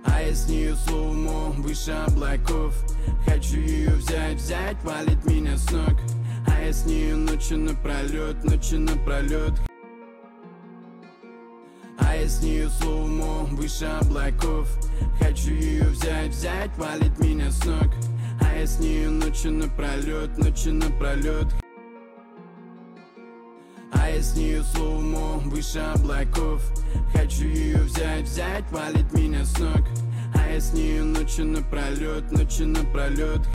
А я с нее слоумо, выше облаков. Хочу ее взять, валит меня с ног. А я с нее ночью напролет, А я с нее слоумо, выше облаков. Хочу ее взять, валит меня с ног. А я с нее ночью напролет, А я с нее слоумо, выше облаков. Хочу ее взять, валит меня с ног. А я с нее ночью напролет,